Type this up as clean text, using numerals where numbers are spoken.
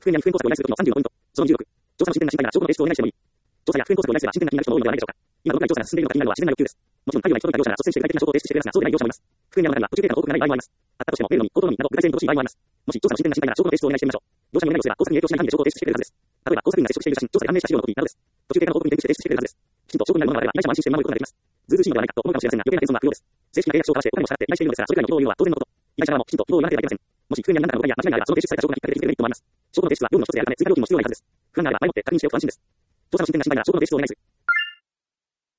復元や復元工作を依頼するときの30のポイント。その26。調査の進展が心配なら証拠の提出をお願いしてもいい。調査や復元工作を依頼すれば進展が気になる人も多いのではないでしょうか。今どのくらい調査が進んでいるのか気になるのは自然な欲求です。もちろん、海外に届いた業者なら率先して具体的な証拠を提出してくれますが、そうでない業者もいます。復元やの中には途中経過の報告がない場合もあります。あったとしても、メールのみ、口頭のみなど具体性に乏しい場合もあります。もし調査の進展が心配なら証拠の提出をお願いしてみましょう。業者にお願いをすれば、工作に影響しない範囲で証拠を提出してくれるはずです。例えば、工作員が接触している写真、調査で判明した資料のコピーなどです。途中経過の報告に転記して提出してくれるはずです。きちんと証拠になるものがあれば、依頼者も安心して守ることができます。ずうずうしいのではないかと思うかもしれませんが、余計な謙遜は不要です。正式な契約書を交わしてお金も支払って依頼しているのですから、それくらいの希望を言うのは当然のこと。依頼者側もきちんと希望を言わなければいけません。もし復元や何らかの誤解や間違いがあれば、その提出された証拠がきっかけで気づけるメリットもあります。証拠の提出は業務の一つであるため、追加料金も必要ないはずです。不安があれば前もって確認しておくと安心です。調査の進展が心配なら証拠の提出をお願いする。